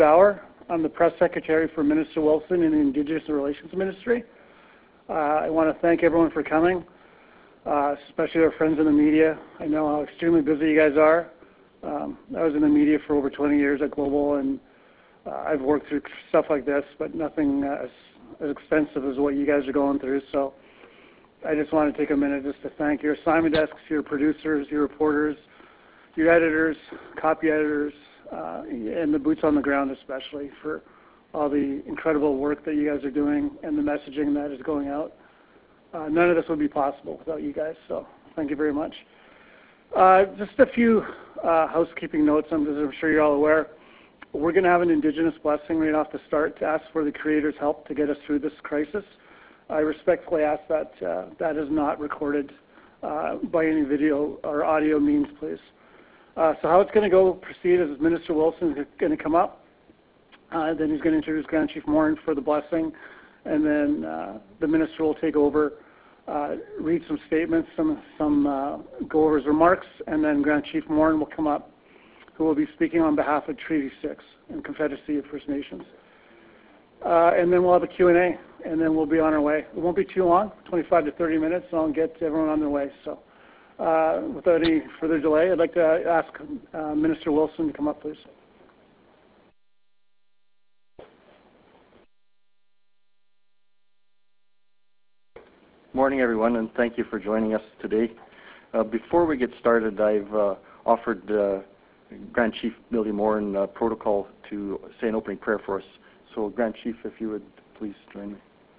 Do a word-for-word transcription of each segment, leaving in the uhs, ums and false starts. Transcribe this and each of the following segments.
Bauer. I'm the press secretary for Minister Wilson in the Indigenous Relations Ministry. Uh, I want to thank everyone for coming, uh, especially our friends in the media. I know how extremely busy you guys are. Um, I was in the media for over twenty years at Global, and uh, I've worked through stuff like this, but nothing uh, as, as expensive as what you guys are going through. So I just want to take a minute just to thank your assignment desks, your producers, your reporters, your editors, copy editors, uh, and the boots on the ground especially for all the incredible work that you guys are doing and the messaging that is going out. Uh, none of this would be possible without you guys, so thank you very much. Uh, just a few uh, housekeeping notes, I'm, as I'm sure you're all aware. We're going to have an Indigenous blessing right off the start to ask for the Creator's help to get us through this crisis. I respectfully ask that uh, that is not recorded uh, by any video or audio means, please. Uh, so how it's going to go proceed is Minister Wilson is going to come up, uh, then he's going to introduce Grand Chief Morin for the blessing, and then uh, the minister will take over, uh, read some statements, some, some uh, go over his remarks, and then Grand Chief Morin will come up, who will be speaking on behalf of Treaty six and Confederacy of First Nations. Uh, and then we'll have a Q and A, and then we'll be on our way. It won't be too long, twenty-five to thirty minutes, and I'll get everyone on their way. So. Uh, without any further delay, I'd like to ask uh, Minister Wilson to come up, please. Morning, everyone, and thank you for joining us today. Uh, before we get started, I've uh, offered uh, Grand Chief Billy Morin uh, protocol to say an opening prayer for us. So, Grand Chief, if you would please join me.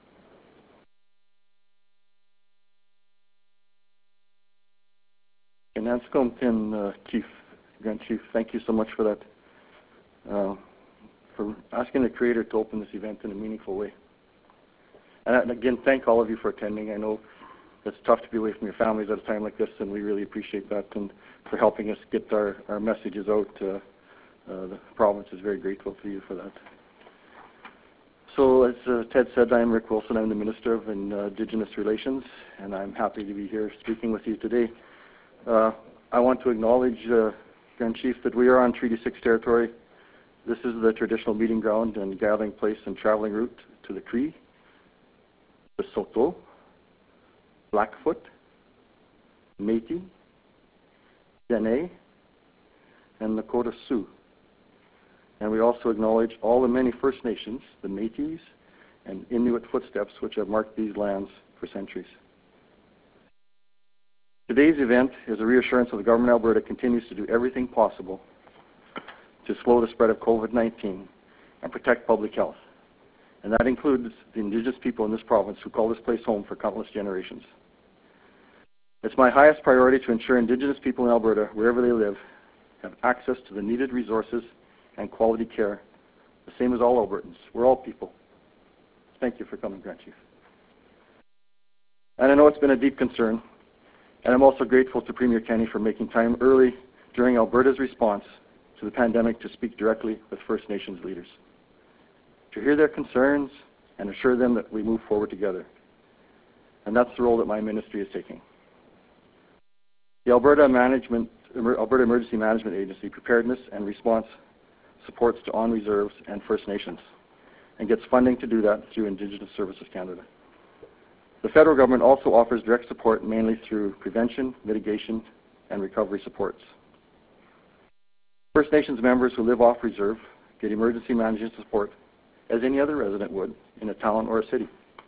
And uh, Chief, Grand Chief, thank you so much for that, uh, for asking the Creator to open this event in a meaningful way. And again, thank all of you for attending. I know it's tough to be away from your families at a time like this, and we really appreciate that, and for helping us get our, our messages out. Uh, uh, the province is very grateful to you for that. So as uh, Ted said, I'm Rick Wilson. I'm the Minister of Indigenous Relations, and I'm happy to be here speaking with you today. Uh, I want to acknowledge, uh, Grand Chief, that we are on Treaty six territory. This is the traditional meeting ground and gathering place and traveling route to the Cree, the Saulteaux, Blackfoot, Métis, Dene, and Nakota Sioux. And we also acknowledge all the many First Nations, the Métis and Inuit footsteps, which have marked these lands for centuries. Today's event is a reassurance that the Government of Alberta continues to do everything possible to slow the spread of COVID nineteen and protect public health. And that includes the Indigenous people in this province who call this place home for countless generations. It's my highest priority to ensure Indigenous people in Alberta, wherever they live, have access to the needed resources and quality care, the same as all Albertans. We're all people. Thank you for coming, Grand Chief. And I know it's been a deep concern, and I'm also grateful to Premier Kenney for making time early during Alberta's response to the pandemic to speak directly with First Nations leaders, to hear their concerns and assure them that we move forward together. And that's the role that my ministry is taking. The Alberta, Management, Alberta Emergency Management Agency Preparedness and Response supports to on reserves and First Nations and gets funding to do that through Indigenous Services Canada. The federal government also offers direct support mainly through prevention, mitigation, and recovery supports. First Nations members who live off reserve get emergency management support as any other resident would in a town or a city.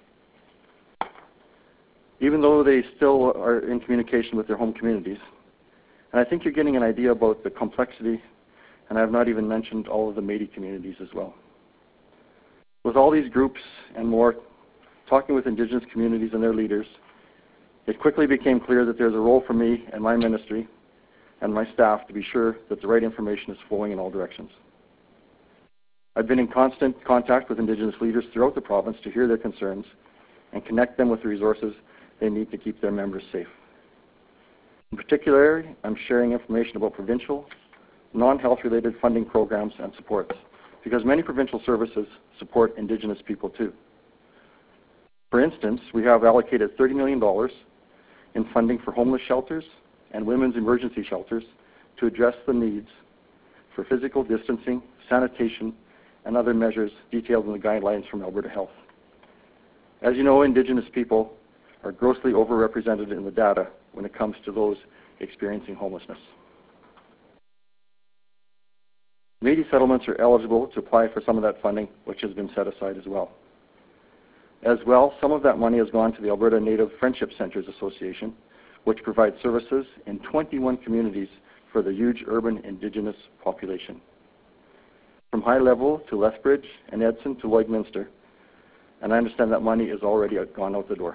Even though they still are in communication with their home communities. And I think you're getting an idea about the complexity, and I have not even mentioned all of the Métis communities as well. With all these groups and more, talking with Indigenous communities and their leaders, it quickly became clear that there's a role for me and my ministry and my staff to be sure that the right information is flowing in all directions. I've been in constant contact with Indigenous leaders throughout the province to hear their concerns and connect them with the resources they need to keep their members safe. In particular, I'm sharing information about provincial, non-health related funding programs and supports, because many provincial services support Indigenous people too. For instance, we have allocated thirty million dollars in funding for homeless shelters and women's emergency shelters to address the needs for physical distancing, sanitation, and other measures detailed in the guidelines from Alberta Health. As you know, Indigenous people are grossly overrepresented in the data when it comes to those experiencing homelessness. Métis settlements are eligible to apply for some of that funding, which has been set aside as well. As well, some of that money has gone to the Alberta Native Friendship Centres Association, which provides services in twenty-one communities for the huge urban Indigenous population. From High Level to Lethbridge and Edson to Lloydminster, and I understand that money is already gone out the door.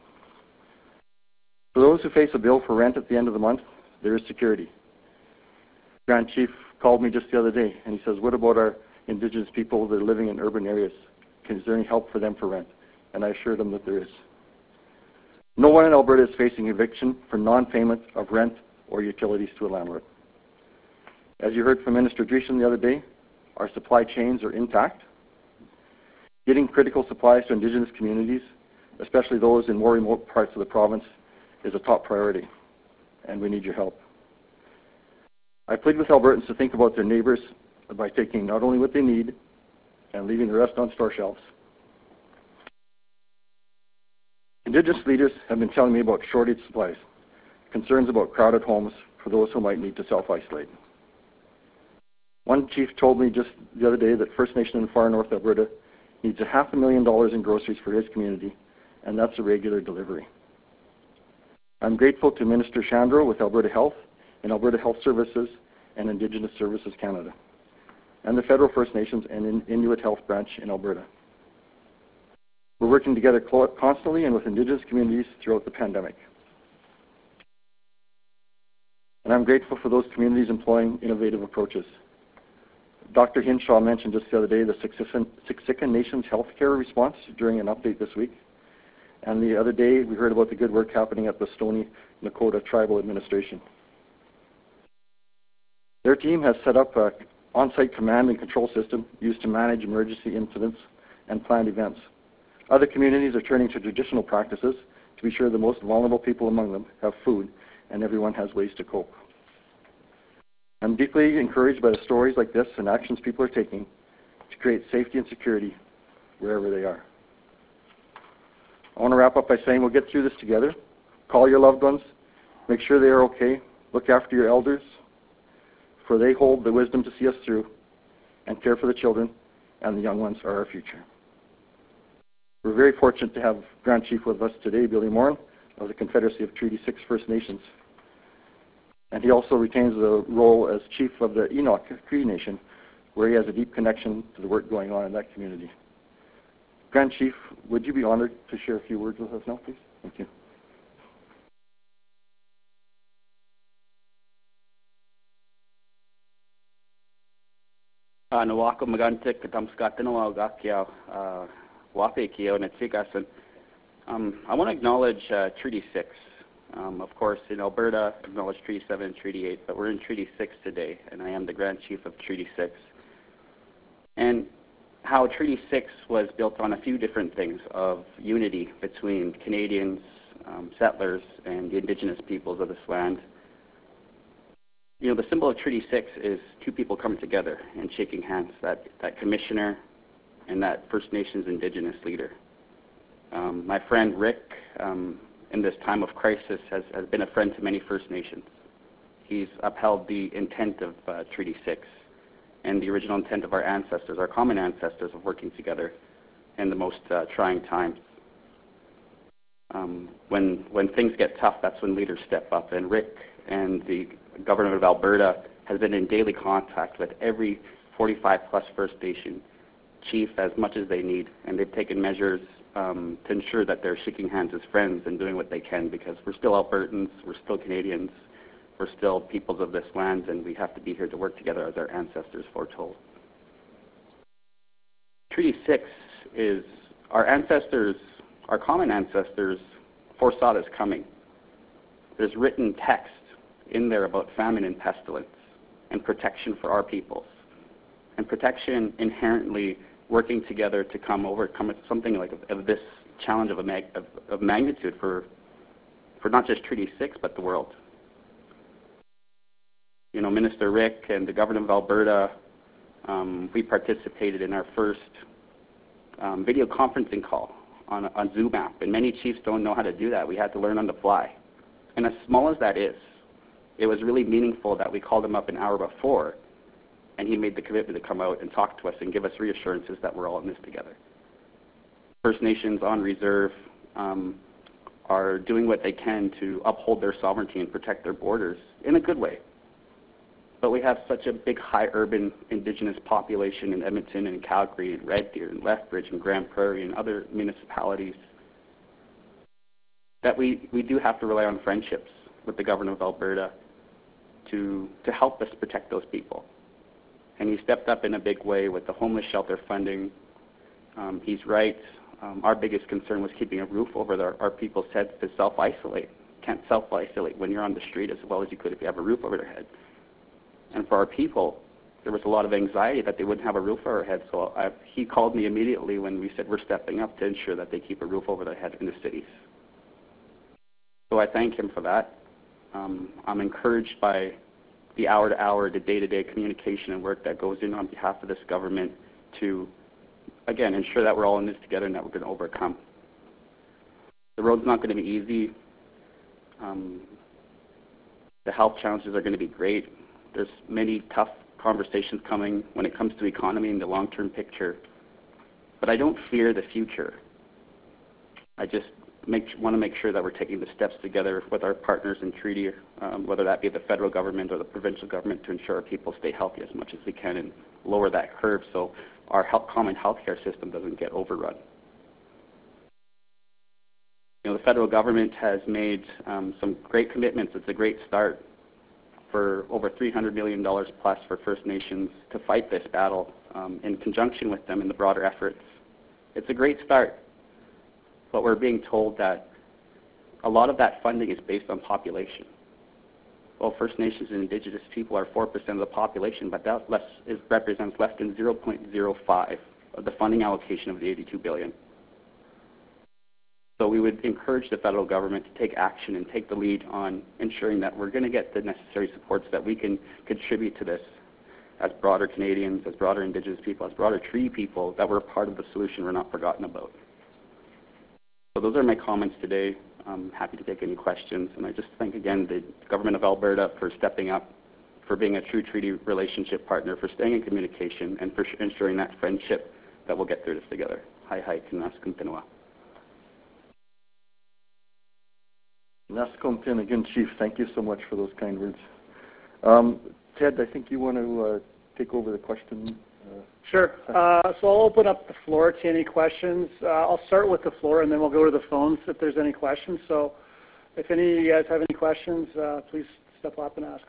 For those who face a bill for rent at the end of the month, there is security. Grand Chief called me just the other day and he says, what about our Indigenous people that are living in urban areas? Is there any help for them for rent? And I assured him that there is. No one in Alberta is facing eviction for non-payment of rent or utilities to a landlord. As you heard from Minister Dreesen the other day, our supply chains are intact. Getting critical supplies to Indigenous communities, especially those in more remote parts of the province, is a top priority, and we need your help. I plead with Albertans to think about their neighbours by taking not only what they need and leaving the rest on store shelves. Indigenous leaders have been telling me about shortage supplies, concerns about crowded homes for those who might need to self-isolate. One chief told me just the other day that First Nation in far north Alberta needs a half a million dollars in groceries for his community, and that's a regular delivery. I'm grateful to Minister Shandro with Alberta Health and Alberta Health Services and Indigenous Services Canada, and the Federal First Nations and in Inuit Health Branch in Alberta. We're working together constantly and with Indigenous communities throughout the pandemic. And I'm grateful for those communities employing innovative approaches. Doctor Hinshaw mentioned just the other day the Siksika Nation's healthcare response during an update this week. And the other day, we heard about the good work happening at the Stoney Nakoda Tribal Administration. Their team has set up an on-site command and control system used to manage emergency incidents and planned events. Other communities are turning to traditional practices to be sure the most vulnerable people among them have food and everyone has ways to cope. I'm deeply encouraged by the stories like this and actions people are taking to create safety and security wherever they are. I want to wrap up by saying we'll get through this together. Call your loved ones, make sure they are okay, look after your elders, for they hold the wisdom to see us through, and care for the children, and the young ones are our future. We're very fortunate to have Grand Chief with us today, Billy Morin, of the Confederacy of Treaty six First Nations. And he also retains the role as Chief of the Enoch Cree Nation, where he has a deep connection to the work going on in that community. Grand Chief, would you be honored to share a few words with us now, please? Thank you. Nawako Magantik Katamskatinawa Wapekio Netsikasan. Um I want to acknowledge uh, Treaty six. Um, of course, in Alberta, acknowledge Treaty seven and Treaty eight, but we're in Treaty six today, and I am the Grand Chief of Treaty six. And how Treaty six was built on a few different things of unity between Canadians, um, settlers, and the Indigenous peoples of this land. You know, the symbol of Treaty six is two people coming together and shaking hands, that, that commissioner and that First Nations Indigenous leader. Um, my friend Rick, um, in this time of crisis, has, has been a friend to many First Nations. He's upheld the intent of uh, Treaty six and the original intent of our ancestors, our common ancestors, of working together in the most uh, trying times. Um, when, when things get tough, that's when leaders step up, and Rick and the government of Alberta has been in daily contact with every forty-five plus First Nation chief as much as they need, and they've taken measures um, to ensure that they're shaking hands as friends and doing what they can, because we're still Albertans, we're still Canadians, we're still peoples of this land, and we have to be here to work together as our ancestors foretold. Treaty six is our ancestors, our common ancestors foresaw this coming. There's written text in there about famine and pestilence and protection for our peoples, and protection inherently working together to come overcome something like of, of this challenge of, a mag, of, of magnitude for, for not just Treaty six, but the world. You know, Minister Rick and the government of Alberta um, we participated in our first um, video conferencing call on, on Zoom app, and many chiefs don't know how to do that. We had to learn on the fly. And as small as that is, it was really meaningful that we called him up an hour before, and he made the commitment to come out and talk to us and give us reassurances that we're all in this together. First Nations on reserve um, are doing what they can to uphold their sovereignty and protect their borders in a good way. But we have such a big, high urban Indigenous population in Edmonton and Calgary and Red Deer and Lethbridge and Grand Prairie and other municipalities that we, we do have to rely on friendships with the government of Alberta to, to help us protect those people. And he stepped up in a big way with the homeless shelter funding. Um, he's right. Um, our biggest concern was keeping a roof over their, our people's heads to self-isolate. Can't self-isolate when you're on the street as well as you could if you have a roof over their head. And for our people, there was a lot of anxiety that they wouldn't have a roof over their head. So I, he called me immediately when we said we're stepping up to ensure that they keep a roof over their head in the cities. So I thank him for that. Um, I'm encouraged by the hour-to-hour, the day-to-day communication and work that goes in on behalf of this government to, again, ensure that we're all in this together and that we're going to overcome. The road's not going to be easy. Um, the health challenges are going to be great. There's many tough conversations coming when it comes to economy and the long-term picture. But I don't fear the future. I just make, want to make sure that we're taking the steps together with our partners in treaty, um, whether that be the federal government or the provincial government, to ensure our people stay healthy as much as we can and lower that curve so our health, common health care system doesn't get overrun. You know, the federal government has made um, some great commitments. It's a great start for over three hundred million dollars plus for First Nations to fight this battle um, in conjunction with them in the broader efforts. It's a great start, but we're being told that a lot of that funding is based on population. Well, First Nations and Indigenous people are four percent of the population, but that less, is, represents less than zero point zero five of the funding allocation of the eighty-two billion dollars. So we would encourage the federal government to take action and take the lead on ensuring that we're going to get the necessary supports that we can contribute to this as broader Canadians, as broader Indigenous people, as broader Treaty people, that we're part of the solution, we're not forgotten about. So those are my comments today. I'm happy to take any questions. And I just thank again the government of Alberta for stepping up, for being a true treaty relationship partner, for staying in communication, and for ensuring that friendship that we'll get through this together. Hi, hi, Kinaskum Tinoa. Nascom Tin, again, Chief, thank you so much for those kind words. Um, Ted, I think you want to uh, take over the question. Uh, sure. Uh, so I'll open up the floor to any questions. Uh, I'll start with the floor, and then we'll go to the phones if there's any questions. So if any of you guys have any questions, uh, please step up and ask.